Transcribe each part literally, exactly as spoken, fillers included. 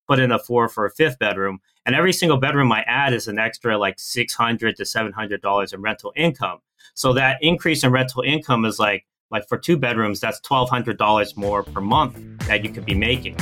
put in a four for a fifth bedroom. And every single bedroom I add is an extra like six hundred to seven hundred dollars in rental income. So that increase in rental income is like, like for two bedrooms, that's twelve hundred dollars more per month that you could be making.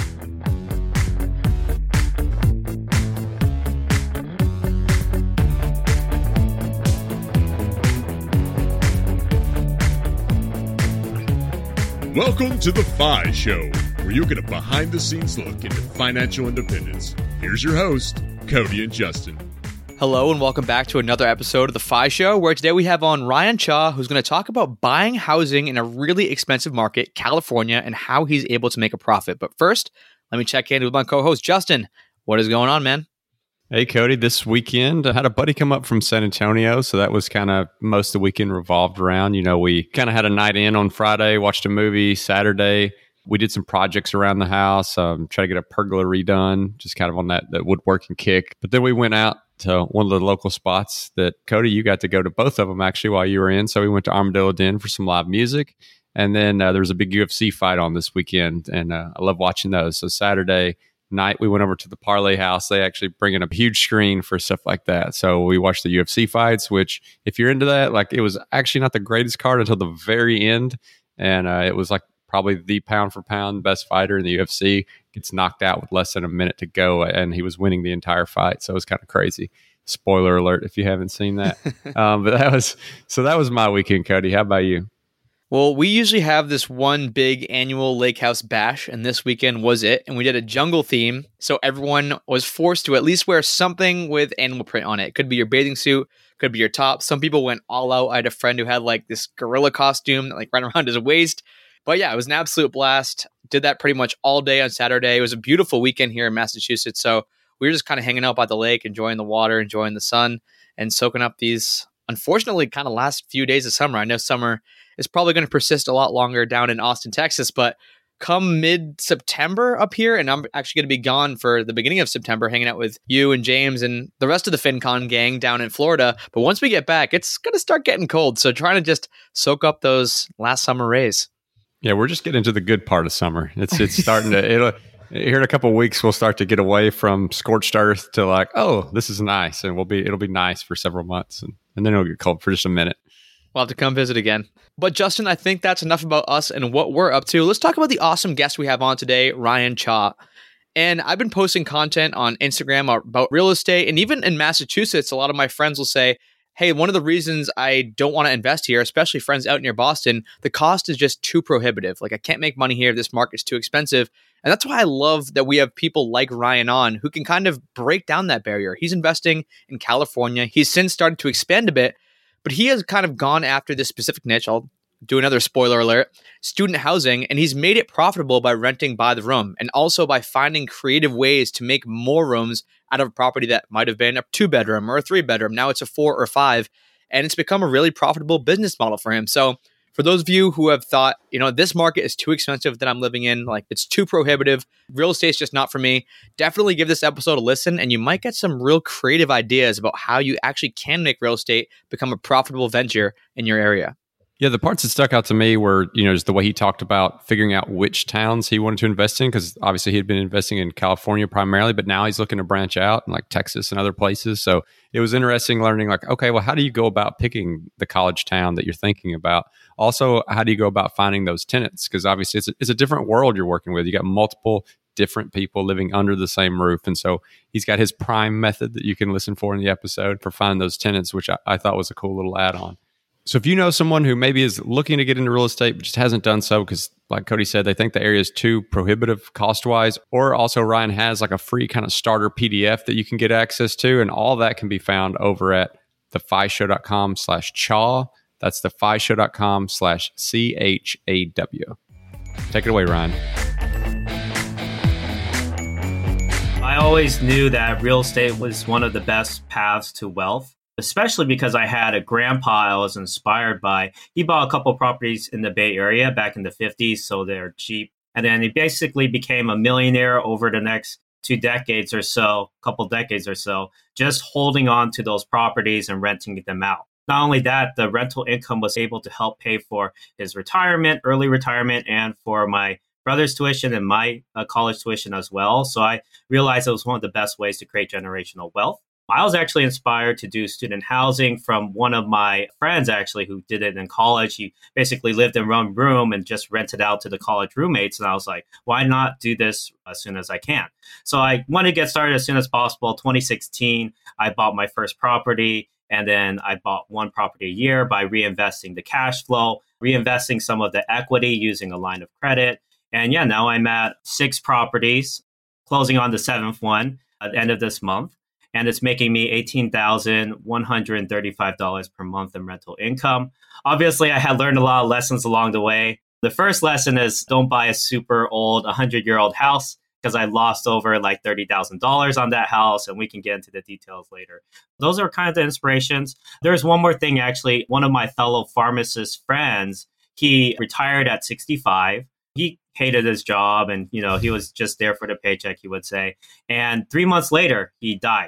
Welcome to The Fi Show, where you get a behind-the-scenes look into financial independence. Here's your host, Cody and Justin. Hello, and welcome back to another episode of The Fi Show, where today we have on Ryan Cha, who's going to talk about buying housing in a really expensive market, California, and how he's able to make a profit. But first, let me check in with my co-host, Justin. What is going on, man? Hey, Cody, this weekend I had a buddy come up from San Antonio, so that was kind of most of the weekend revolved around. You know, we kind of had a night in on Friday, watched a movie Saturday. We did some projects around the house, um, try to get a pergola redone, just kind of on that, that woodworking kick. But then we went out to one of the local spots that, Cody, you got to go to both of them actually while you were in. So we went to Armadillo Den for some live music. And then uh, there was a big U F C fight on this weekend, and uh, I love watching those. So Saturday night, we went over to the Parlay House. They actually bring in a huge screen for stuff like that. So we watched the U F C fights, which if you're into that, like it was actually not the greatest card until the very end. And uh, it was like probably the pound for pound best fighter in the U F C gets knocked out with less than a minute to go. And he was winning the entire fight. So it was kind of crazy. Spoiler alert if you haven't seen that. um, but that was, so that was my weekend, Cody. How about you? Well, we usually have this one big annual lake house bash, and this weekend was it. And we did a jungle theme, so everyone was forced to at least wear something with animal print on it. It could be your bathing suit, could be your top. Some people went all out. I had a friend who had like this gorilla costume that like ran around his waist. But yeah, it was an absolute blast. Did that pretty much all day on Saturday. It was a beautiful weekend here in Massachusetts, so we were just kind of hanging out by the lake, enjoying the water, enjoying the sun, and soaking up these, unfortunately, kind of last few days of summer. I know summer is probably going to persist a lot longer down in Austin, Texas, but come mid-September up here, and I'm actually going to be gone for the beginning of September, hanging out with you and James and the rest of the FinCon gang down in Florida. But once we get back, it's going to start getting cold. So trying to just soak up those last summer rays. Yeah, we're just getting into the good part of summer. It's it's starting to, it'll, here in a couple of weeks, we'll start to get away from scorched earth to like, oh, this is nice. And we'll be, it'll be nice for several months. And, and then it'll get cold for just a minute. We'll have to come visit again. But Justin, I think that's enough about us and what we're up to. Let's talk about the awesome guest we have on today, Ryan Cha. And I've been posting content on Instagram about real estate. And even in Massachusetts, a lot of my friends will say, hey, one of the reasons I don't want to invest here, especially friends out near Boston, the cost is just too prohibitive. Like I can't make money here. This market's too expensive. And that's why I love that we have people like Ryan on who can kind of break down that barrier. He's investing in California. He's since started to expand a bit, but he has kind of gone after this specific niche. I'll do another spoiler alert, student housing, and he's made it profitable by renting by the room and also by finding creative ways to make more rooms out of a property that might have been a two bedroom or a three bedroom. Now it's a four or five, and it's become a really profitable business model for him. So for those of you who have thought, you know, this market is too expensive that I'm living in, like it's too prohibitive, real estate's just not for me, definitely give this episode a listen and you might get some real creative ideas about how you actually can make real estate become a profitable venture in your area. Yeah, the parts that stuck out to me were, you know, just the way he talked about figuring out which towns he wanted to invest in, because obviously he had been investing in California primarily, but now he's looking to branch out in like Texas and other places. So it was interesting learning like, okay, well, how do you go about picking the college town that you're thinking about? Also, how do you go about finding those tenants? Because obviously it's a, it's a different world you're working with. You got multiple different people living under the same roof. And so he's got his prime method that you can listen for in the episode for finding those tenants, which I, I thought was a cool little add-on. So if you know someone who maybe is looking to get into real estate, but just hasn't done so because, like Cody said, they think the area is too prohibitive cost-wise, or also Ryan has like a free kind of starter P D F that you can get access to, and all that can be found over at thefishow.com slash chaw. That's thefishow.com slash C H A W. Take it away, Ryan. I always knew that real estate was one of the best paths to wealth, especially because I had a grandpa I was inspired by. He bought a couple properties in the Bay Area back in the fifties, so they're cheap. And then he basically became a millionaire over the next two decades or so, couple decades or so, just holding on to those properties and renting them out. Not only that, the rental income was able to help pay for his retirement, early retirement, and for my brother's tuition and my uh, college tuition as well. So I realized it was one of the best ways to create generational wealth. I was actually inspired to do student housing from one of my friends, actually, who did it in college. He basically lived in one room and just rented out to the college roommates. And I was like, why not do this as soon as I can? So I wanted to get started as soon as possible. twenty sixteen, I bought my first property. And then I bought one property a year by reinvesting the cash flow, reinvesting some of the equity using a line of credit. And yeah, now I'm at six properties, closing on the seventh one at the end of this month. And it's making me eighteen thousand one hundred thirty-five dollars per month in rental income. Obviously, I had learned a lot of lessons along the way. The first lesson is don't buy a super old one hundred year old house, because I lost over like thirty thousand dollars on that house, and we can get into the details later. Those are kind of the inspirations. There's one more thing, actually. One of my fellow pharmacist friends, he retired at sixty-five. He hated his job, and you know he was just there for the paycheck, he would say. And three months later, he died.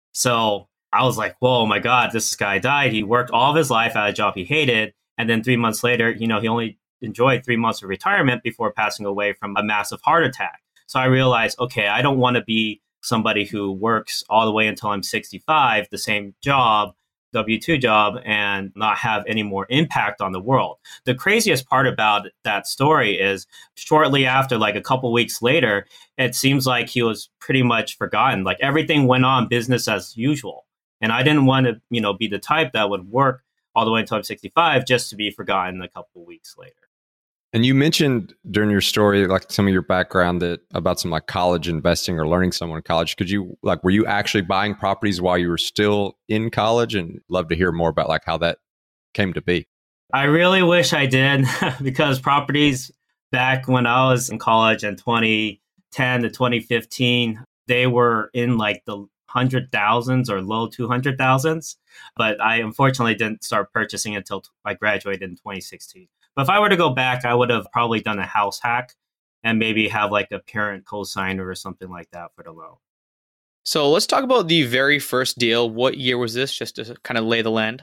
So I was like, whoa, my God, this guy died. He worked all of his life at a job he hated. And then three months later, you know, he only enjoyed three months of retirement before passing away from a massive heart attack. So I realized, okay, I don't want to be somebody who works all the way until I'm sixty-five, the same job, W two job, and not have any more impact on the world. The craziest part about that story is shortly after, like a couple weeks later, it seems like he was pretty much forgotten. Like everything went on business as usual. And I didn't want to, you know, be the type that would work all the way until I'm sixty-five just to be forgotten a couple weeks later. And you mentioned during your story, like some of your background that about some like college investing or learning someone in college. Could you like, were you actually buying properties while you were still in college? And love to hear more about like how that came to be. I really wish I did because properties back when I was in college in twenty ten to twenty fifteen, they were in like the hundred thousands or low two hundred thousands. But I unfortunately didn't start purchasing until I graduated in twenty sixteen. But if I were to go back, I would have probably done a house hack and maybe have like a parent co-signer or something like that for the loan. So let's talk about the very first deal. What year was this, just to kind of lay the land?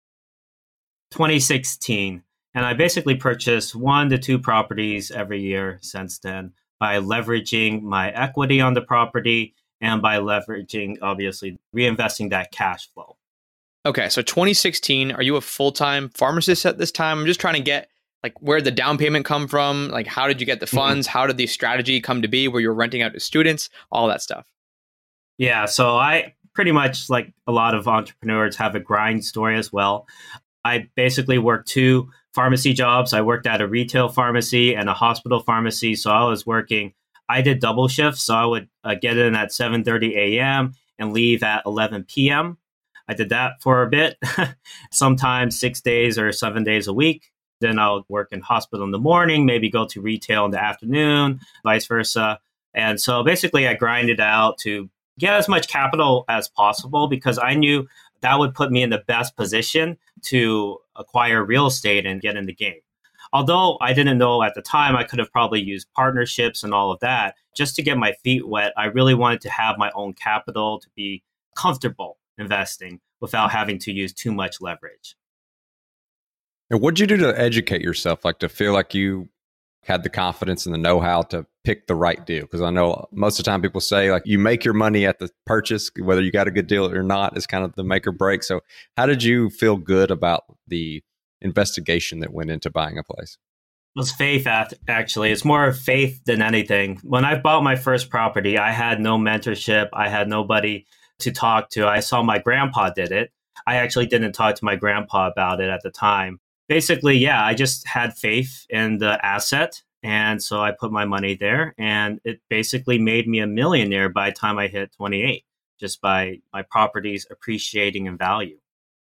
twenty sixteen. And I basically purchased one to two properties every year since then by leveraging my equity on the property and by leveraging, obviously, reinvesting that cash flow. Okay, so twenty sixteen, are you a full-time pharmacist at this time? I'm just trying to get like where did the down payment come from? Like how did you get the funds? Mm-hmm. How did the strategy come to be where you're renting out to students? All that stuff. Yeah, so I pretty much, like a lot of entrepreneurs, have a grind story as well. I basically worked two pharmacy jobs. I worked at a retail pharmacy and a hospital pharmacy. So I was working, I did double shifts. So I would uh, get in at seven thirty a.m. and leave at eleven p.m. I did that for a bit, sometimes six days or seven days a week. Then I'll work in hospital in the morning, maybe go to retail in the afternoon, vice versa. And so basically I grinded out to get as much capital as possible because I knew that would put me in the best position to acquire real estate and get in the game. Although I didn't know at the time, I could have probably used partnerships and all of that. Just to get my feet wet, I really wanted to have my own capital to be comfortable investing without having to use too much leverage. And what did you do to educate yourself, like to feel like you had the confidence and the know-how to pick the right deal? Because I know most of the time people say like you make your money at the purchase, whether you got a good deal or not is kind of the make or break. So how did you feel good about the investigation that went into buying a place? It was faith, actually. It's more faith than anything. When I bought my first property, I had no mentorship. I had nobody to talk to. I saw my grandpa did it. I actually didn't talk to my grandpa about it at the time. Basically, yeah, I just had faith in the asset. And so I put my money there and it basically made me a millionaire by the time I hit twenty-eight, just by my properties appreciating in value.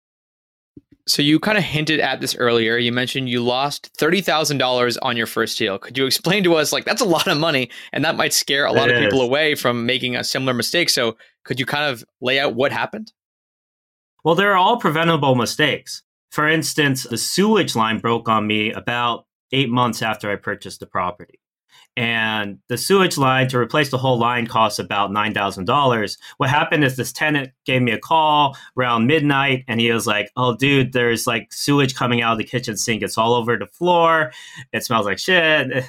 So you kind of hinted at this earlier. You mentioned you lost thirty thousand dollars on your first deal. Could you explain to us, like, that's a lot of money and that might scare a lot it of people is. away from making a similar mistake. So could you kind of lay out what happened? Well, they're all preventable mistakes. For instance, the sewage line broke on me about eight months after I purchased the property. And the sewage line, to replace the whole line, costs about nine thousand dollars. What happened is this tenant gave me a call around midnight and he was like, oh, dude, there's like sewage coming out of the kitchen sink. It's all over the floor. It smells like shit.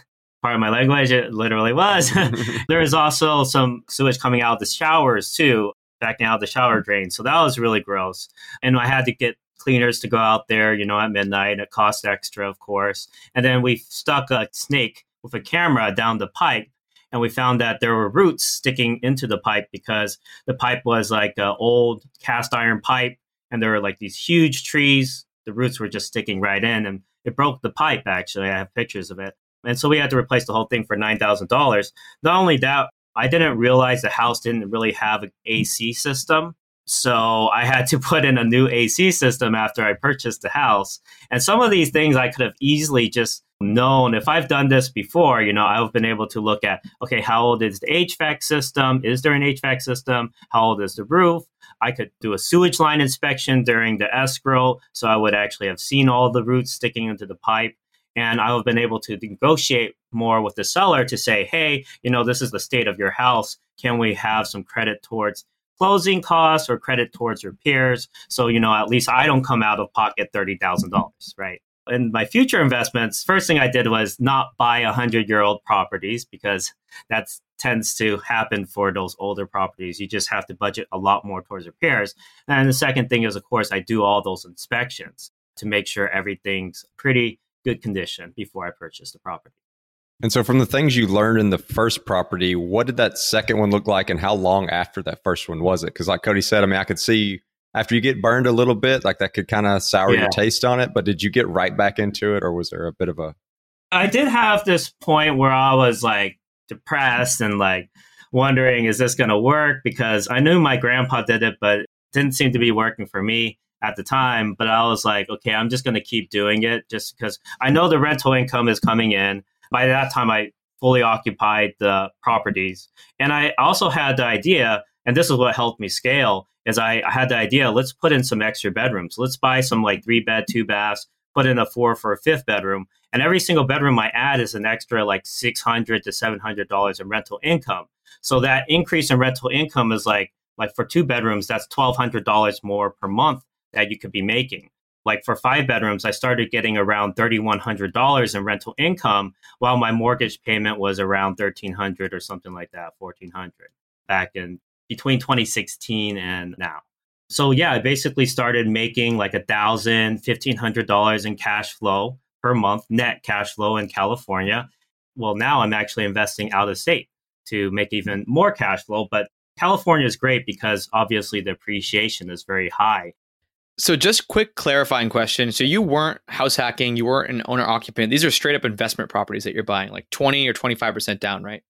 part of my language, it literally was. There was also some sewage coming out of the showers too, backing out of the shower drain. So that was really gross. And I had to get cleaners to go out there, you know, at midnight. It cost extra, of course. And then we stuck a snake with a camera down the pipe. And we found that there were roots sticking into the pipe because the pipe was like an old cast iron pipe. And there were like these huge trees. The roots were just sticking right in. And it broke the pipe, actually. I have pictures of it. And so we had to replace the whole thing for nine thousand dollars. Not only that, I didn't realize the house didn't really have an A C system. So I had to put in a new A C system after I purchased the house. And some of these things I could have easily just known. If I've done this before, you know, I've been able to look at, okay, how old is the H V A C system? Is there an H V A C system? How old is the roof? I could do a sewage line inspection during the escrow. So I would actually have seen all the roots sticking into the pipe. And I have been able to negotiate more with the seller to say, hey, you know, this is the state of your house. Can we have some credit towards closing costs or credit towards repairs? So, you know, at least I don't come out of pocket thirty thousand dollars, right? In my future investments, first thing I did was not buy one hundred-year-old properties because that tends to happen for those older properties. You just have to budget a lot more towards repairs. And the second thing is, of course, I do all those inspections to make sure everything's pretty good condition before I purchase the property. And so from the things you learned in the first property, what did that second one look like and how long after that first one was it? Because like Cody said, I mean, I could see after you get burned a little bit, like that could kind of sour yeah. your taste on it. But did you get right back into it or was there a bit of a... I did have this point where I was like depressed and like wondering, is this going to work? Because I knew my grandpa did it, but it didn't seem to be working for me at the time. But I was like, okay, I'm just going to keep doing it just because I know the rental income is coming in. By that time, I fully occupied the properties. And I also had the idea, and this is what helped me scale, is I, I had the idea, let's put in some extra bedrooms. Let's buy some like three bed, two baths, put in a four for a fifth bedroom. And every single bedroom I add is an extra like six hundred to seven hundred dollars in rental income. So that increase in rental income is like, like for two bedrooms, that's twelve hundred dollars more per month that you could be making. Like for five bedrooms, I started getting around three thousand one hundred dollars in rental income while my mortgage payment was around thirteen hundred dollars or something like that, fourteen hundred dollars back in between twenty sixteen and now. So yeah, I basically started making like one thousand dollars, fifteen hundred dollars in cash flow per month, net cash flow in California. Well, now I'm actually investing out of state to make even more cash flow. But California is great because obviously the appreciation is very high. So just quick clarifying question. So you weren't house hacking, you weren't an owner occupant. These are straight up investment properties that you're buying, like twenty or twenty-five percent down, right?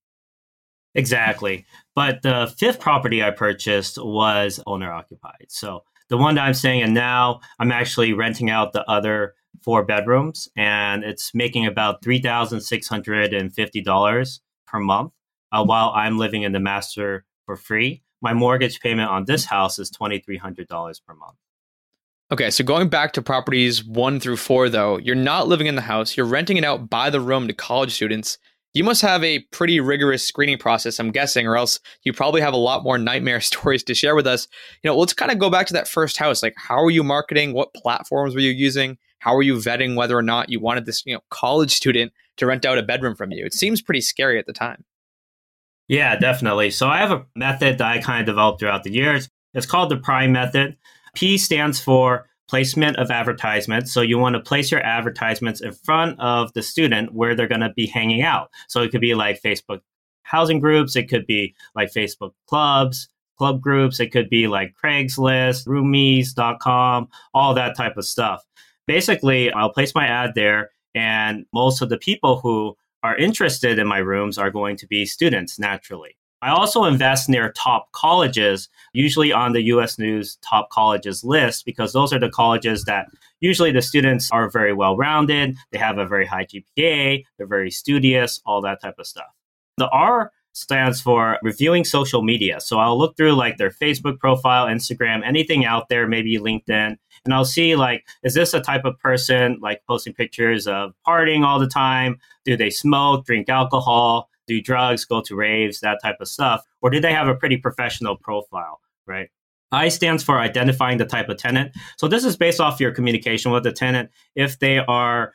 Exactly. But the fifth property I purchased was owner occupied. So the one that I'm staying in now, I'm actually renting out the other four bedrooms and it's making about three thousand six hundred fifty dollars per month uh, while I'm living in the master for free. My mortgage payment on this house is two thousand three hundred dollars per month. Okay, so going back to properties one through four, though, you're not living in the house. You're renting it out by the room to college students. You must have a pretty rigorous screening process, I'm guessing, or else you probably have a lot more nightmare stories to share with us. You know, let's kind of go back to that first house. Like, how are you marketing? What platforms were you using? How are you vetting whether or not you wanted this, you know, college student to rent out a bedroom from you? It seems pretty scary at the time. Yeah, definitely. So I have a method that I kind of developed throughout the years. It's called the PRIME method. P stands for placement of advertisements. So you want to place your advertisements in front of the student where they're going to be hanging out. So it could be like Facebook housing groups. It could be like Facebook clubs, club groups. It could be like Craigslist, roomies dot com, all that type of stuff. Basically, I'll place my ad there and most of the people who are interested in my rooms are going to be students naturally. I also invest near top colleges, usually on the U S News top colleges list, because those are the colleges that usually the students are very well-rounded. They have a very high G P A. They're very studious, all that type of stuff. The R stands for reviewing social media. So I'll look through like their Facebook profile, Instagram, anything out there, maybe LinkedIn, and I'll see like, is this a type of person like posting pictures of partying all the time? Do they smoke, drink alcohol? Do drugs, go to raves, that type of stuff? Or do they have a pretty professional profile, right? I stands for identifying the type of tenant. So this is based off your communication with the tenant. If they are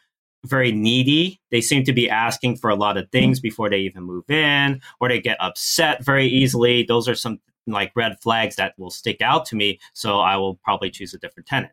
very needy. They seem to be asking for a lot of things before they even move in, or they get upset very easily. Those are some like red flags that will stick out to me. So I will probably choose a different tenant.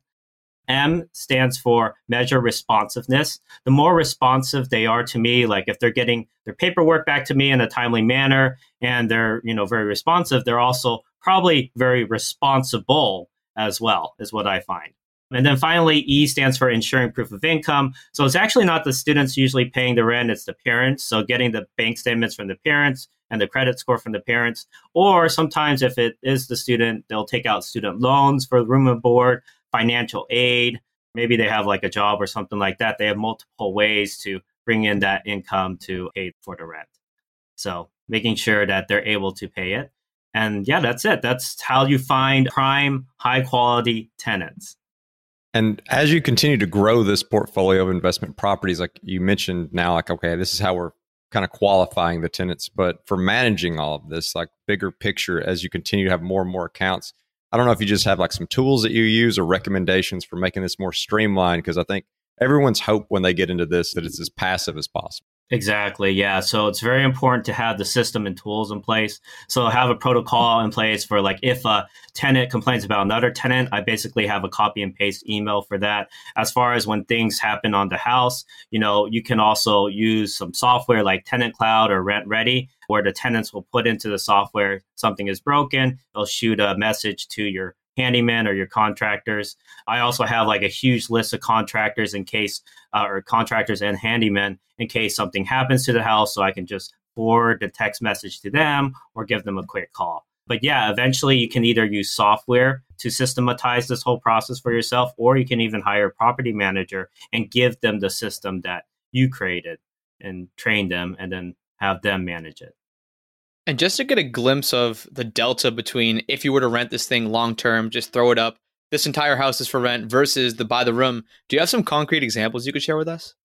M stands for measure responsiveness. The more responsive they are to me, like if they're getting their paperwork back to me in a timely manner and they're, you know, very responsive, they're also probably very responsible as well, is what I find. And then finally, E stands for ensuring proof of income. So it's actually not the students usually paying the rent, it's the parents. So getting the bank statements from the parents and the credit score from the parents. Or sometimes if it is the student, they'll take out student loans for room and board, financial aid. Maybe they have like a job or something like that. They have multiple ways to bring in that income to pay for the rent. So making sure that they're able to pay it. And yeah, that's it. That's how you find prime, high quality tenants. And as you continue to grow this portfolio of investment properties, like you mentioned now, like, okay, this is how we're kind of qualifying the tenants. But for managing all of this, like bigger picture, as you continue to have more and more accounts, I don't know if you just have like some tools that you use or recommendations for making this more streamlined, because I think everyone's hope when they get into this that it's as passive as possible. Exactly. Yeah. So it's very important to have the system and tools in place. So have a protocol in place for like if a tenant complains about another tenant, I basically have a copy and paste email for that. As far as when things happen on the house, you know, you can also use some software like Tenant Cloud or Rent Ready, where the tenants will put into the software something is broken. They'll shoot a message to your handyman or your contractors. I also have like a huge list of contractors in case, uh, or contractors and handymen in case something happens to the house. So I can just forward the text message to them or give them a quick call. But yeah, eventually you can either use software to systematize this whole process for yourself, or you can even hire a property manager and give them the system that you created and train them and then have them manage it. And just to get a glimpse of the delta between if you were to rent this thing long term, just throw it up, this entire house is for rent, versus the buy the room, do you have some concrete examples you could share with us?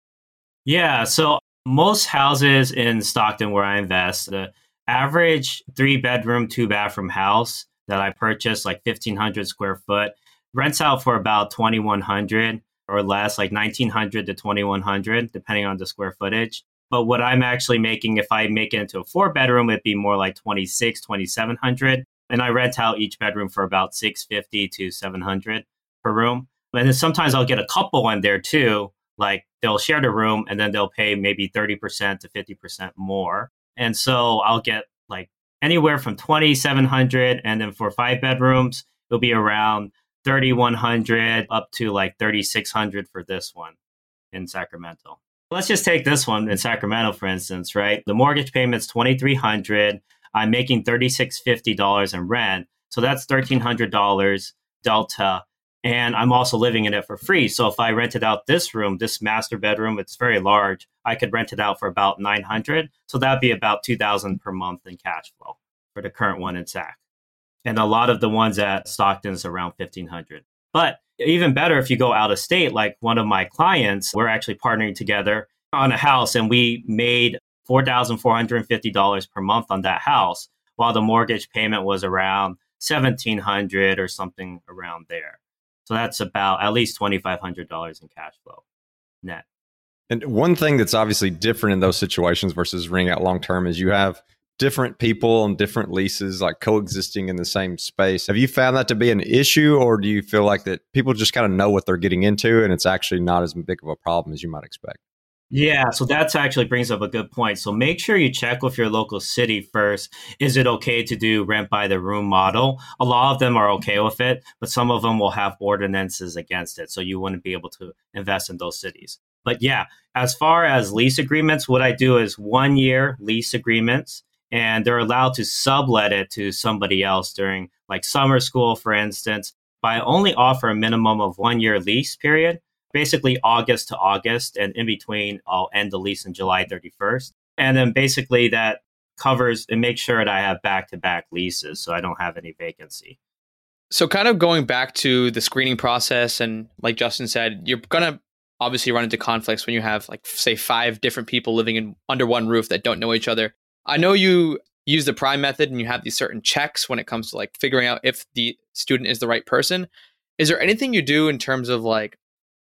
Yeah. So most houses in Stockton where I invest, the average three bedroom, two bathroom house that I purchased, like fifteen hundred square foot, rents out for about twenty-one hundred or less, like nineteen hundred to twenty-one hundred, depending on the square footage. But what I'm actually making, if I make it into a four bedroom, it'd be more like twenty-six, twenty-seven hundred. And I rent out each bedroom for about six fifty to seven hundred per room. And then sometimes I'll get a couple in there too. Like they'll share the room and then they'll pay maybe thirty percent to fifty percent more. And so I'll get like anywhere from twenty-seven hundred. And then for five bedrooms, it'll be around thirty-one hundred up to like thirty-six hundred for this one in Sacramento. Let's just take this one in Sacramento, for instance, right? The mortgage payment's twenty-three hundred dollars. I'm making thirty-six fifty in rent. So that's thirteen hundred dollars delta. And I'm also living in it for free. So if I rented out this room, this master bedroom, it's very large, I could rent it out for about nine hundred dollars. So that'd be about two thousand dollars per month in cash flow for the current one in Sac. And a lot of the ones at Stockton is around fifteen hundred dollars. But even better, if you go out of state, like one of my clients, we're actually partnering together on a house and we made four thousand four hundred fifty dollars per month on that house, while the mortgage payment was around seventeen hundred dollars or something around there. So that's about at least twenty-five hundred dollars in cash flow net. And one thing that's obviously different in those situations versus renting out long term is you have different people on different leases, like coexisting in the same space. Have you found that to be an issue, or do you feel like that people just kind of know what they're getting into and it's actually not as big of a problem as you might expect? Yeah, so that actually brings up a good point. So make sure you check with your local city first. Is it okay to do rent by the room model? A lot of them are okay with it, but some of them will have ordinances against it. So you wouldn't be able to invest in those cities. But yeah, as far as lease agreements, what I do is one year lease agreements, and they're allowed to sublet it to somebody else during like summer school, for instance. But I only offer a minimum of one year lease period, basically August to August. And in between, I'll end the lease on July thirty-first. And then basically that covers and makes sure that I have back-to-back leases so I don't have any vacancy. So kind of going back to the screening process, and like Justin said, you're going to obviously run into conflicts when you have like, say, five different people living in under one roof that don't know each other. I know you use the prime method and you have these certain checks when it comes to like figuring out if the student is the right person. Is there anything you do in terms of like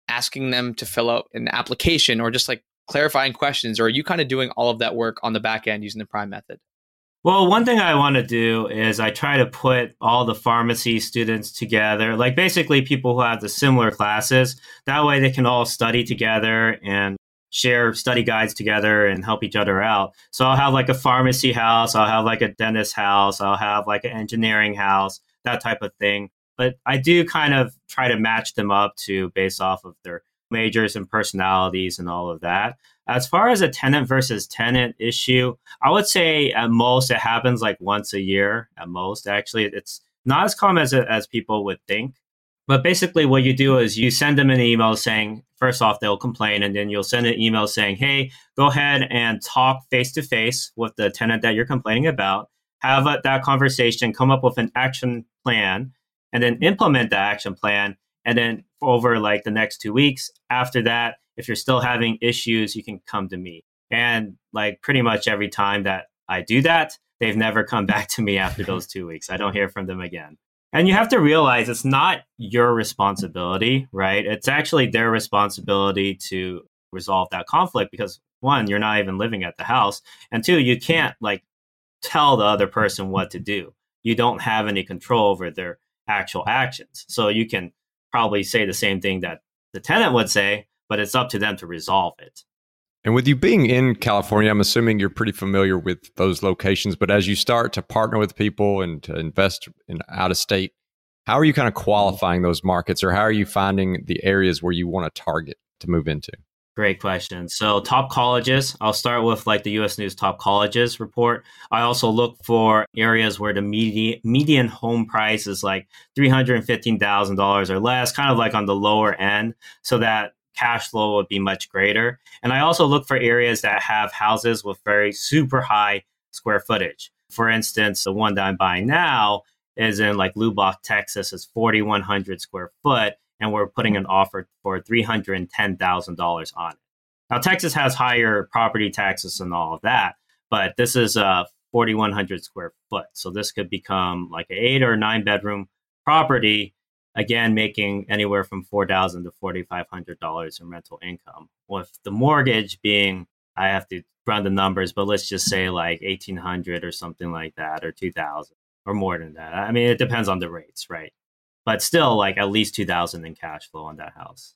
asking them to fill out an application or just like clarifying questions? Or are you kind of doing all of that work on the back end using the Prime method? Well, one thing I want to do is I try to put all the pharmacy students together, like basically people who have the similar classes. That way they can all study together and share study guides together and help each other out. So I'll have like a pharmacy house, I'll have like a dentist house, I'll have like an engineering house, that type of thing. But I do kind of try to match them up to based off of their majors and personalities and all of that. As far as a tenant versus tenant issue, I would say at most it happens like once a year at most. Actually, it's not as common as, as people would think. But basically what you do is you send them an email saying, first off, they'll complain, and then you'll send an email saying, hey, go ahead and talk face-to-face with the tenant that you're complaining about, have a, that conversation, come up with an action plan, and then implement the action plan. And then over like the next two weeks after that, if you're still having issues, you can come to me. And like pretty much every time that I do that, they've never come back to me after those two weeks. I don't hear from them again. And you have to realize it's not your responsibility, right? It's actually their responsibility to resolve that conflict because one, you're not even living at the house. And two, you can't like tell the other person what to do. You don't have any control over their actual actions. So you can probably say the same thing that the tenant would say, but it's up to them to resolve it. And with you being in California, I'm assuming you're pretty familiar with those locations. But as you start to partner with people and to invest in out of state, how are you kind of qualifying those markets, or how are you finding the areas where you want to target to move into? Great question. So top colleges, I'll start with like the U S News Top Colleges report. I also look for areas where the median, median home price is like three hundred fifteen thousand dollars or less, kind of like on the lower end, so that cash flow would be much greater. And I also look for areas that have houses with very super high square footage. For instance, the one that I'm buying now is in like Lubbock, Texas. It's forty-one hundred square foot, and we're putting an offer for three hundred ten thousand dollars on it. Now, Texas has higher property taxes and all of that, but this is a forty-one hundred square foot. So this could become like an eight or nine bedroom property, again, making anywhere from four thousand dollars to four thousand five hundred dollars in rental income. With the mortgage being, I have to run the numbers, but let's just say like eighteen hundred dollars or something like that, or two thousand dollars or more than that. I mean, it depends on the rates, right? But still like at least two thousand dollars in cash flow on that house.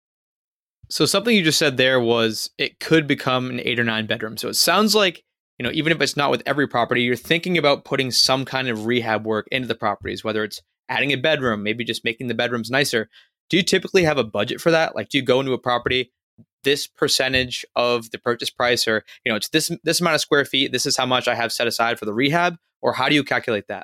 So something you just said there was it could become an eight or nine bedroom. So it sounds like, you know, even if it's not with every property, you're thinking about putting some kind of rehab work into the properties, whether it's adding a bedroom, maybe just making the bedrooms nicer. Do you typically have a budget for that? Like, do you go into a property, this percentage of the purchase price, or, you know, it's this, this amount of square feet, this is how much I have set aside for the rehab, or how do you calculate that?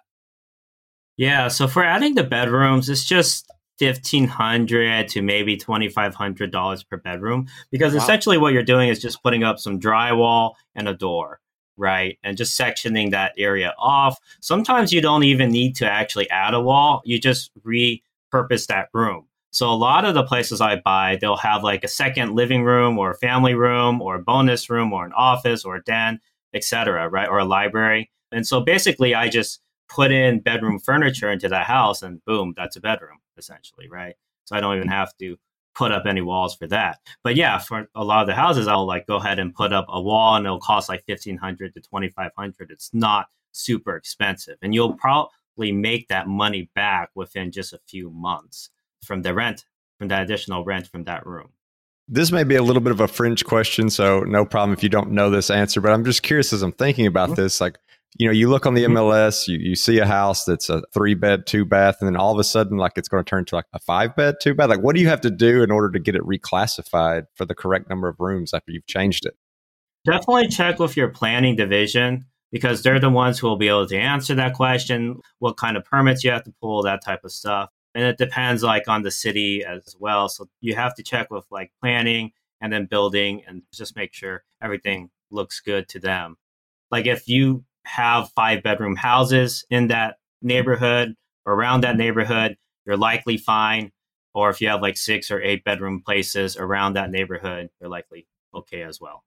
Yeah. So for adding the bedrooms, it's just fifteen hundred dollars to maybe twenty-five hundred dollars per bedroom, because wow. essentially what you're doing is just putting up some drywall and a door, right? And just sectioning that area off. Sometimes you don't even need to actually add a wall. You just repurpose that room. So a lot of the places I buy, they'll have like a second living room or a family room or a bonus room or an office or a den, et cetera, right? Or a library. And so basically I just put in bedroom furniture into that house and boom, that's a bedroom essentially, right? So I don't even have to put up any walls for that. But yeah, for a lot of the houses, I'll like go ahead and put up a wall and it'll cost like fifteen hundred to twenty-five hundred. It's not super expensive. And you'll probably make that money back within just a few months from the rent, from that additional rent from that room. This may be a little bit of a fringe question, so no problem if you don't know this answer, but I'm just curious as I'm thinking about mm-hmm. this, like, you know, you look on the M L S, you, you see a house that's a three bed, two bath, and then all of a sudden, like it's going to turn to like a five bed, two bath. Like, what do you have to do in order to get it reclassified for the correct number of rooms after you've changed it? Definitely check with your planning division, because they're the ones who will be able to answer that question, what kind of permits you have to pull, that type of stuff. And it depends like on the city as well. So you have to check with like planning and then building and just make sure everything looks good to them. Like if you have five bedroom houses in that neighborhood or around that neighborhood, you're likely fine. Or if you have like six or eight bedroom places around that neighborhood, you're likely okay as well.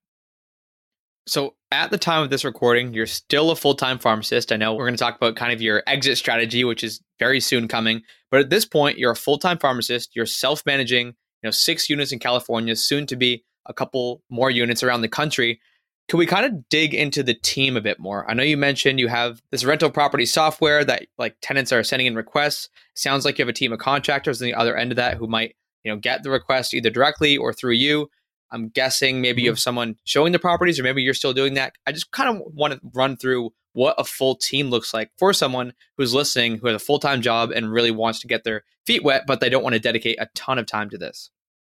So at the time of this recording, you're still a full-time pharmacist. I know we're going to talk about kind of your exit strategy, which is very soon coming. But at this point, you're a full-time pharmacist. You're self-managing you know, six units in California, soon to be a couple more units around the country. Can we kind of dig into the team a bit more? I know you mentioned you have this rental property software that like tenants are sending in requests. Sounds like you have a team of contractors on the other end of that who might, you know, get the request either directly or through you. I'm guessing maybe you have someone showing the properties, or maybe you're still doing that. I just kind of want to run through what a full team looks like for someone who's listening, who has a full-time job and really wants to get their feet wet, but they don't want to dedicate a ton of time to this.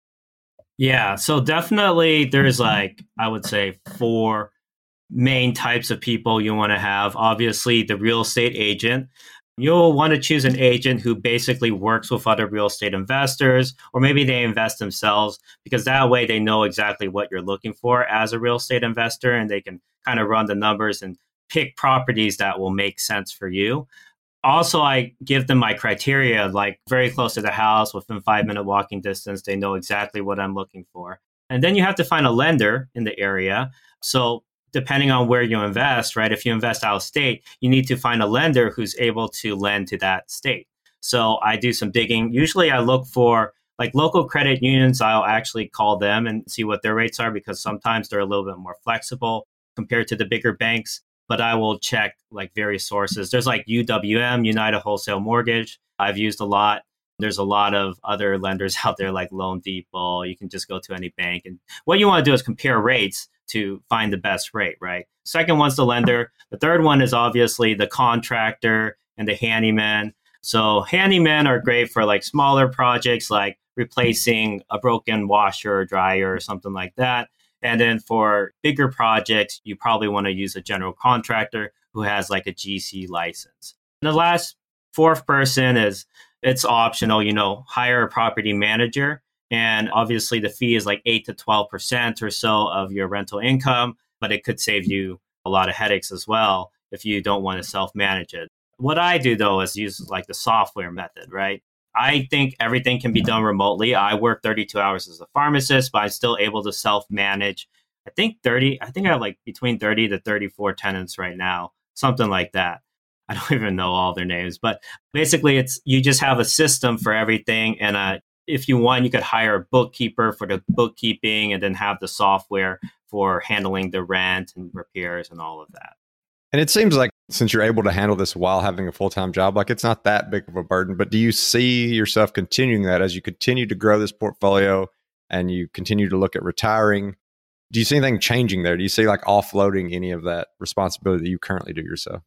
Yeah, so definitely there's like, I would say, four main types of people you want to have. Obviously, the real estate agent. You'll want to choose an agent who basically works with other real estate investors, or maybe they invest themselves, because that way they know exactly what you're looking for as a real estate investor, and they can kind of run the numbers and pick properties that will make sense for you. Also, I give them my criteria, like very close to the house, within five minute walking distance. They know exactly what I'm looking for. And then you have to find a lender in the area. So depending on where you invest, right? If you invest out of state, you need to find a lender who's able to lend to that state. So I do some digging. Usually I look for like local credit unions. I'll actually call them and see what their rates are, because sometimes they're a little bit more flexible compared to the bigger banks. But I will check like various sources. There's like U W M, United Wholesale Mortgage. I've used a lot. There's a lot of other lenders out there like Loan Depot. You can just go to any bank. And what you want to do is compare rates to find the best rate, right? Second one's the lender. The third one is obviously the contractor and the handyman. So handymen are great for like smaller projects, like replacing a broken washer or dryer or something like that. And then for bigger projects, you probably want to use a general contractor who has like a G C license. And the last fourth person is, it's optional, you know, hire a property manager. And obviously the fee is like eight to twelve percent or so of your rental income, but it could save you a lot of headaches as well if you don't want to self-manage it. What I do though is use like the software method, right? I think everything can be done remotely. I work thirty-two hours as a pharmacist, but I'm still able to self-manage. I think thirty, I think I have like between thirty to thirty-four tenants right now, something like that. I don't even know all their names, but basically it's, you just have a system for everything. And uh, if you want, you could hire a bookkeeper for the bookkeeping and then have the software for handling the rent and repairs and all of that. And it seems like since you're able to handle this while having a full-time job, like it's not that big of a burden, but do you see yourself continuing that as you continue to grow this portfolio and you continue to look at retiring? Do you see anything changing there? Do you see like offloading any of that responsibility that you currently do yourself?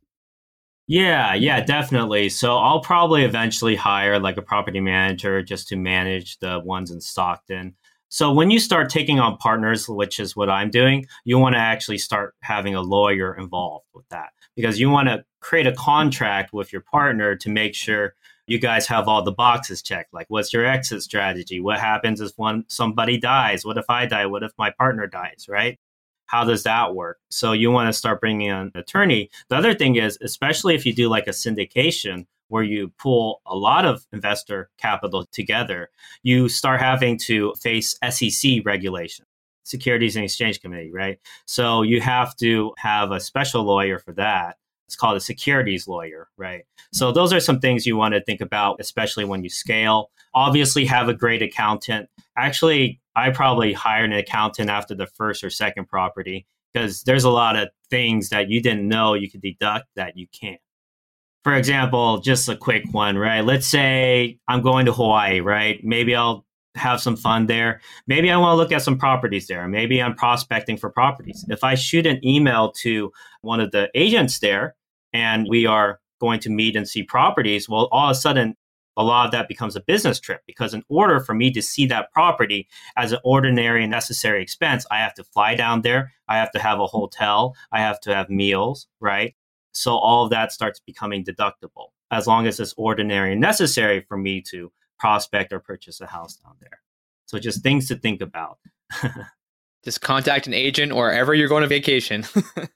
Yeah, yeah, definitely. So I'll probably eventually hire like a property manager just to manage the ones in Stockton. So when you start taking on partners, which is what I'm doing, you want to actually start having a lawyer involved with that, because you want to create a contract with your partner to make sure you guys have all the boxes checked. Like, what's your exit strategy? What happens if one somebody dies? What if I die? What if my partner dies, right? How does that work? So you want to start bringing in an attorney. The other thing is, especially if you do like a syndication where you pull a lot of investor capital together, you start having to face S E C regulation, Securities and Exchange Committee, right? So you have to have a special lawyer for that. It's called a securities lawyer, right? So those are some things you want to think about, especially when you scale. Obviously, have a great accountant. Actually, I probably hired an accountant after the first or second property, because there's a lot of things that you didn't know you could deduct that you can't. For example, just a quick one, right? Let's say I'm going to Hawaii, right? Maybe I'll have some fun there. Maybe I want to look at some properties there. Maybe I'm prospecting for properties. If I shoot an email to one of the agents there and we are going to meet and see properties, well, all of a sudden, a lot of that becomes a business trip, because in order for me to see that property as an ordinary and necessary expense, I have to fly down there. I have to have a hotel. I have to have meals, right? So all of that starts becoming deductible, as long as it's ordinary and necessary for me to prospect or purchase a house down there. So just things to think about. Just contact an agent wherever you're going on vacation.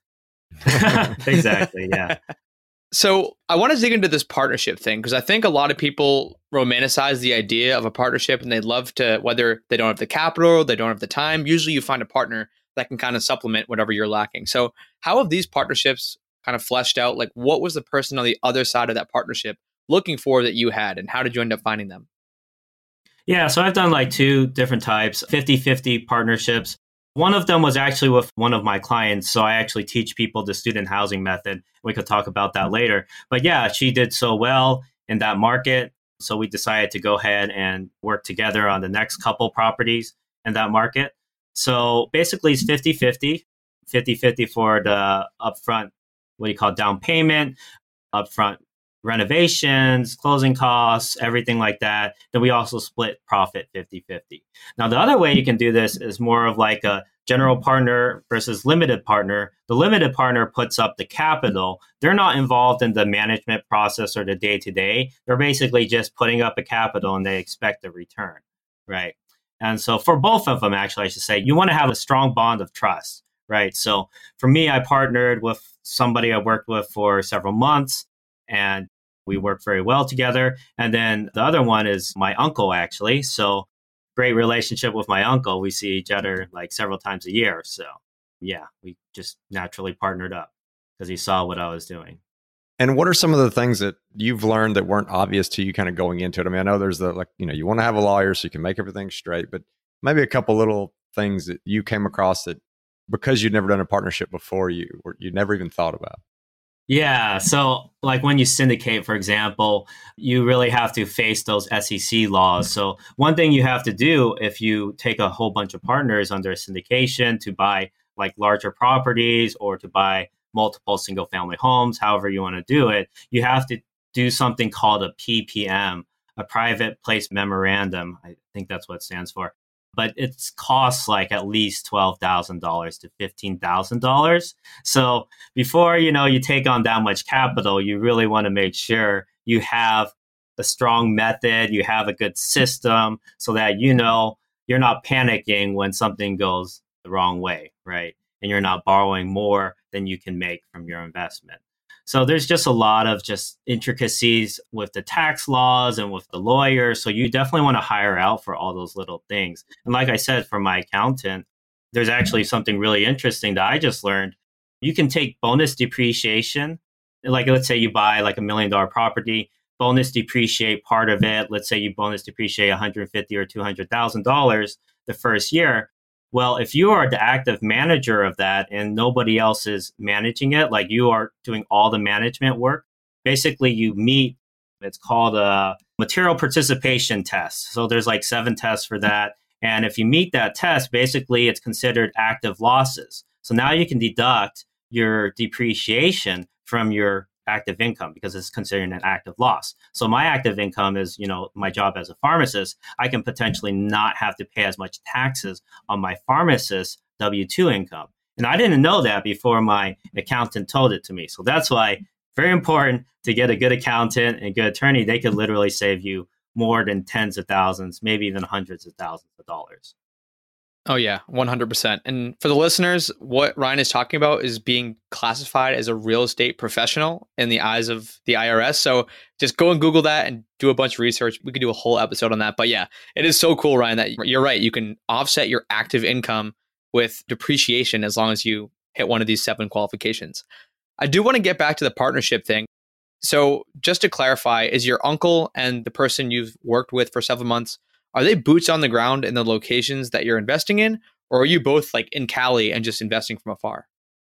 Exactly, yeah. So I want to dig into this partnership thing, because I think a lot of people romanticize the idea of a partnership and they'd love to, whether they don't have the capital, they don't have the time. Usually you find a partner that can kind of supplement whatever you're lacking. So how have these partnerships kind of fleshed out? Like, what was the person on the other side of that partnership looking for that you had, and how did you end up finding them? Yeah, so I've done like two different types, fifty-fifty partnerships. One of them was actually with one of my clients. So I actually teach people the student housing method. We could talk about that later. But yeah, she did so well in that market. So we decided to go ahead and work together on the next couple properties in that market. So basically it's fifty-fifty, fifty-fifty for the upfront, what do you call it, down payment, upfront renovations, closing costs, everything like that. Then we also split profit fifty-fifty. Now, the other way you can do this is more of like a general partner versus limited partner. The limited partner puts up the capital. They're not involved in the management process or the day-to-day. They're basically just putting up a capital and they expect a return, right? And so for both of them, actually, I should say, you want to have a strong bond of trust, right? So for me, I partnered with somebody I worked with for several months, and we work very well together. And then the other one is my uncle, actually. So great relationship with my uncle. We see each other like several times a year. So yeah, we just naturally partnered up because he saw what I was doing. And what are some of the things that you've learned that weren't obvious to you kind of going into it? I mean, I know there's the, like, you know, you want to have a lawyer so you can make everything straight, but maybe a couple little things that you came across that because you'd never done a partnership before, you or you never even thought about. Yeah. So like when you syndicate, for example, you really have to face those S E C laws. So one thing you have to do if you take a whole bunch of partners under a syndication to buy like larger properties or to buy multiple single family homes, however you want to do it, you have to do something called a P P M, a private place memorandum. I think that's what it stands for. But it costs like at least twelve thousand dollars to fifteen thousand dollars. So before, you know, you take on that much capital, you really want to make sure you have a strong method, you have a good system so that, you know, you're not panicking when something goes the wrong way, right? And you're not borrowing more than you can make from your investment. So there's just a lot of just intricacies with the tax laws and with the lawyer. So you definitely want to hire out for all those little things. And like I said, for my accountant, there's actually something really interesting that I just learned. You can take bonus depreciation. Like, let's say you buy like a million dollar property, bonus depreciate part of it. Let's say you bonus depreciate one hundred fifty thousand dollars or two hundred thousand dollars the first year. Well, if you are the active manager of that and nobody else is managing it, like you are doing all the management work, basically you meet, it's called a material participation test. So there's like seven tests for that. And if you meet that test, basically it's considered active losses. So now you can deduct your depreciation from your active income because it's considered an active loss. So my active income is, you know, my job as a pharmacist. I can potentially not have to pay as much taxes on my pharmacist W two income. And I didn't know that before my accountant told it to me. So that's why very important to get a good accountant and good attorney. They could literally save you more than tens of thousands, maybe even hundreds of thousands of dollars. Oh, yeah, one hundred percent. And for the listeners, what Ryan is talking about is being classified as a real estate professional in the eyes of the I R S. So just go and Google that and do a bunch of research. We could do a whole episode on that. But yeah, it is so cool, Ryan, that you're right. You can offset your active income with depreciation as long as you hit one of these seven qualifications. I do want to get back to the partnership thing. So just to clarify, is your uncle and the person you've worked with for several months, are they boots on the ground in the locations that you're investing in? Or are you both like in Cali and just investing from afar?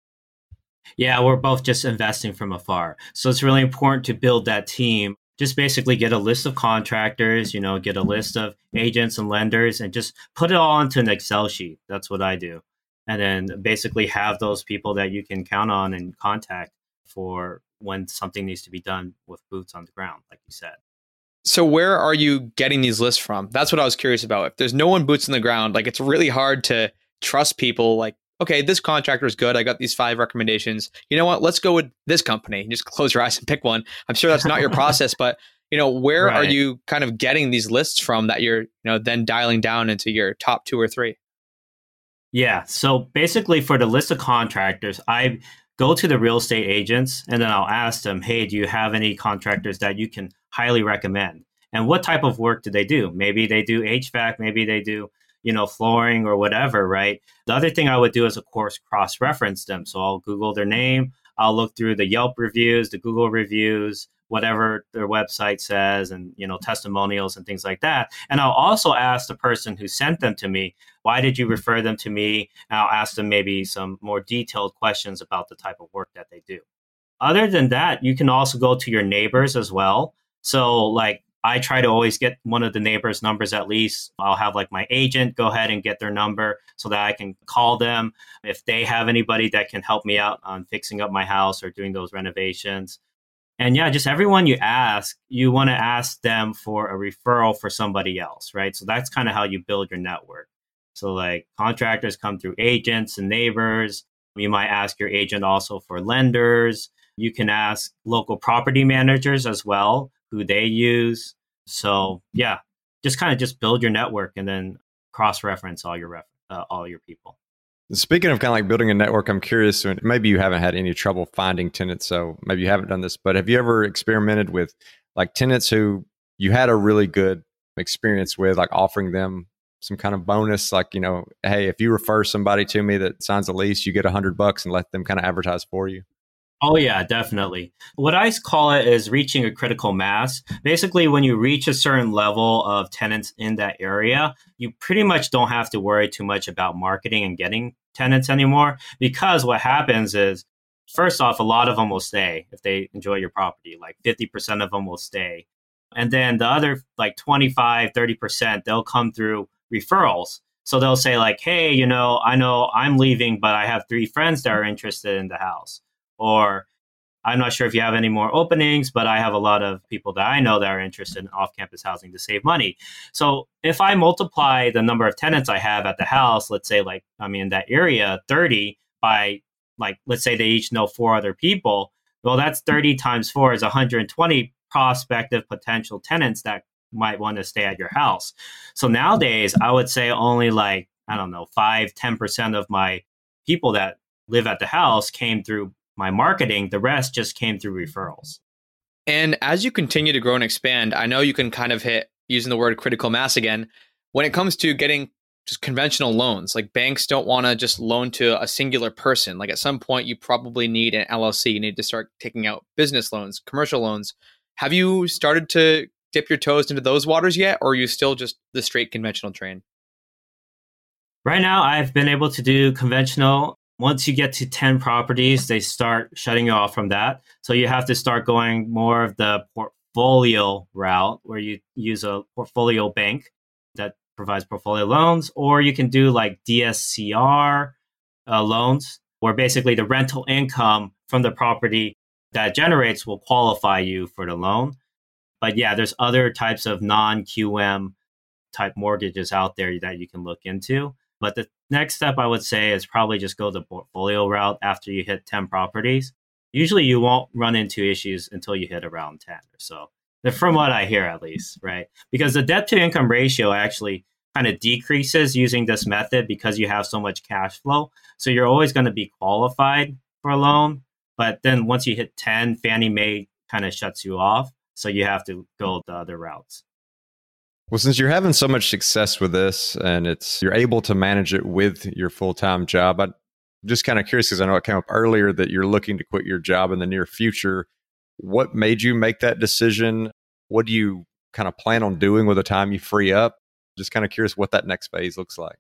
Yeah, we're both just investing from afar. So it's really important to build that team. Just basically get a list of contractors, you know, get a list of agents and lenders and just put it all into an Excel sheet. That's what I do. And then basically have those people that you can count on and contact for when something needs to be done with boots on the ground, like you said. So where are you getting these lists from? That's what I was curious about. If there's no one boots on the ground, like it's really hard to trust people like, okay, this contractor is good. I got these five recommendations. You know what? Let's go with this company. Just close your eyes and pick one. I'm sure that's not your process, but you know, where right. are you kind of getting these lists from that you're, you know, then dialing down into your top two or three? Yeah. So basically for the list of contractors, I go to the real estate agents and then I'll ask them, hey, do you have any contractors that you can highly recommend? And what type of work do they do? Maybe they do H V A C, maybe they do, you know, flooring or whatever, right? The other thing I would do is, of course, cross-reference them. So I'll Google their name. I'll look through the Yelp reviews, the Google reviews, whatever their website says and, you know, testimonials and things like that. And I'll also ask the person who sent them to me, why did you refer them to me? And I'll ask them maybe some more detailed questions about the type of work that they do. Other than that, you can also go to your neighbors as well. So like I try to always get one of the neighbors' numbers at least. I'll have like my agent go ahead and get their number so that I can call them if they have anybody that can help me out on fixing up my house or doing those renovations. And yeah, just everyone you ask, you want to ask them for a referral for somebody else, right? So that's kind of how you build your network. So like contractors come through agents and neighbors. You might ask your agent also for lenders. You can ask local property managers as well, who they use. So yeah, just kind of just build your network and then cross-reference all your ref- uh, all your people. Speaking of kind of like building a network, I'm curious, maybe you haven't had any trouble finding tenants, so maybe you haven't done this, but have you ever experimented with like tenants who you had a really good experience with, like offering them some kind of bonus, like, you know, hey, if you refer somebody to me that signs a lease, you get a hundred bucks and let them kind of advertise for you? Oh, yeah, definitely. What I call it is reaching a critical mass. Basically, when you reach a certain level of tenants in that area, you pretty much don't have to worry too much about marketing and getting tenants anymore. Because what happens is, first off, a lot of them will stay if they enjoy your property. Like fifty percent of them will stay. And then the other like twenty-five, thirty percent, they'll come through referrals. So they'll say like, hey, you know, I know I'm leaving, but I have three friends that are interested in the house. Or I'm not sure if you have any more openings, but I have a lot of people that I know that are interested in off-campus housing to save money. So if I multiply the number of tenants I have at the house, let's say like, I mean, in that area, thirty by like, let's say they each know four other people. Well, that's thirty times four is one hundred twenty prospective potential tenants that might want to stay at your house. So nowadays, I would say only like, I don't know, five, ten percent of my people that live at the house came through my marketing. The rest just came through referrals. And as you continue to grow and expand, I know you can kind of hit, using the word critical mass again, when it comes to getting just conventional loans. Like banks don't want to just loan to a singular person. Like at some point, you probably need an L L C. You need to start taking out business loans, commercial loans. Have you started to dip your toes into those waters yet? Or are you still just the straight conventional train? Right now, I've been able to do conventional. Once you get to ten properties, they start shutting you off from that. So you have to start going more of the portfolio route where you use a portfolio bank that provides portfolio loans, or you can do like D S C R uh, loans, where basically the rental income from the property that generates will qualify you for the loan. But yeah, there's other types of non-Q M type mortgages out there that you can look into. But the next step I would say is probably just go the portfolio route after you hit ten properties. Usually you won't run into issues until you hit around ten or so. From what I hear, at least, right? Because the debt to income ratio actually kind of decreases using this method because you have so much cash flow. So you're always going to be qualified for a loan. But then once you hit ten, Fannie Mae kind of shuts you off. So you have to go the other routes. Well, since you're having so much success with this and it's you're able to manage it with your full-time job, I'm just kind of curious because I know it came up earlier that you're looking to quit your job in the near future. What made you make that decision? What do you kind of plan on doing with the time you free up? Just kind of curious what that next phase looks like.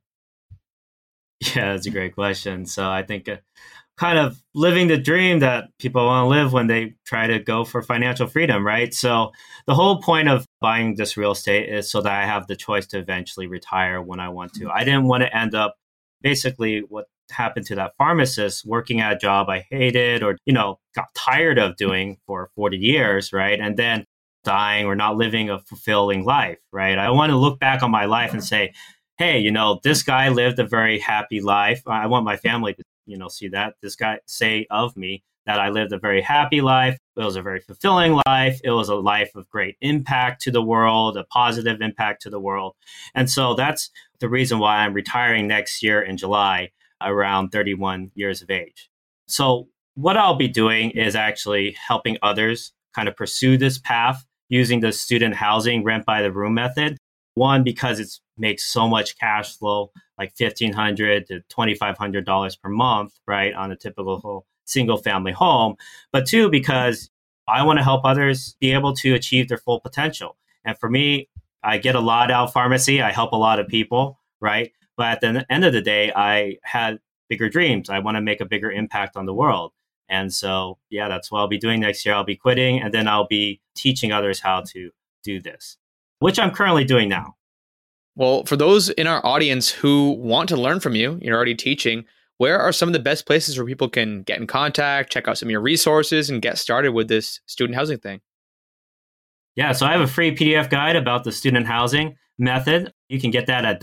Yeah, that's a great question. So I think uh, kind of living the dream that people want to live when they try to go for financial freedom, right? So the whole point of buying this real estate is so that I have the choice to eventually retire when I want to. I didn't want to end up basically what happened to that pharmacist working at a job I hated or, you know, got tired of doing for forty years, right? And then dying or not living a fulfilling life, right? I want to look back on my life and say, hey, you know, this guy lived a very happy life. I want my family to, you know, see that. This guy say of me that I lived a very happy life. It was a very fulfilling life. It was a life of great impact to the world, a positive impact to the world. And so that's the reason why I'm retiring next year in July, around thirty-one years of age. So what I'll be doing is actually helping others kind of pursue this path using the student housing rent by the room method. One, because it makes so much cash flow, like fifteen hundred dollars to twenty-five hundred dollars per month, right, on a typical single family home. But two, because I want to help others be able to achieve their full potential. And for me, I get a lot out of pharmacy. I help a lot of people, right? But at the end of the day, I had bigger dreams. I want to make a bigger impact on the world. And so, yeah, that's what I'll be doing next year. I'll be quitting, and then I'll be teaching others how to do this, which I'm currently doing now. Well, for those in our audience who want to learn from you, you're already teaching, where are some of the best places where people can get in contact, check out some of your resources, and get started with this student housing thing? Yeah, so I have a free P D F guide about the student housing method. You can get that at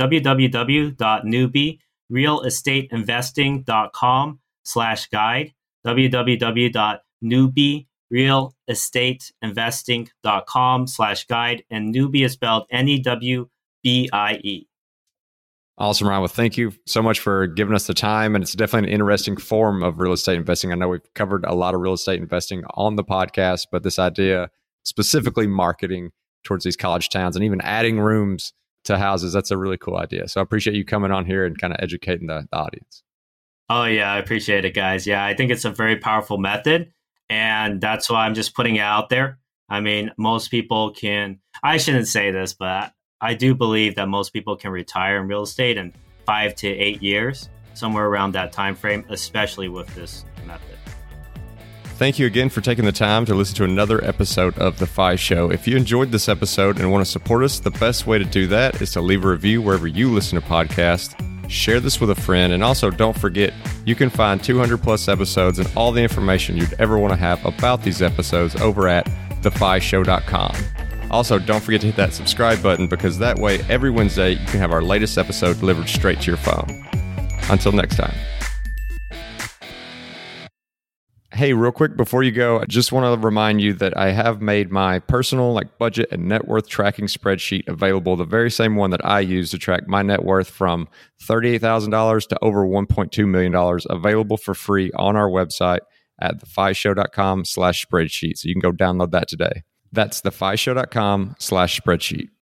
www.newbierealestateinvesting.com slash guide, www.newbierealestateinvesting.com slash guide, and Newbie is spelled N E W B I E. Awesome, Ryan. Well, thank you so much for giving us the time. And it's definitely an interesting form of real estate investing. I know we've covered a lot of real estate investing on the podcast, but this idea, specifically marketing towards these college towns and even adding rooms to houses, that's a really cool idea. So I appreciate you coming on here and kind of educating the, the audience. Oh, yeah, I appreciate it, guys. Yeah, I think it's a very powerful method. And that's why I'm just putting it out there. I mean, most people can, I shouldn't say this, but I do believe that most people can retire in real estate in five to eight years, somewhere around that time frame, especially with this method. Thank you again for taking the time to listen to another episode of The F I Show. If you enjoyed this episode and want to support us, the best way to do that is to leave a review wherever you listen to podcasts. Share this with a friend, and also don't forget, you can find two hundred plus episodes and all the information you'd ever want to have about these episodes over at the fi show dot com. Also, don't forget to hit that subscribe button, because that way every Wednesday you can have our latest episode delivered straight to your phone. Until next time. Hey, real quick before you go, I just want to remind you that I have made my personal like budget and net worth tracking spreadsheet available, the very same one that I use to track my net worth from thirty-eight thousand dollars to over one point two million dollars, available for free on our website at the fi show dot com slash spreadsheet. So you can go download that today. That's the fi show dot com slash spreadsheet.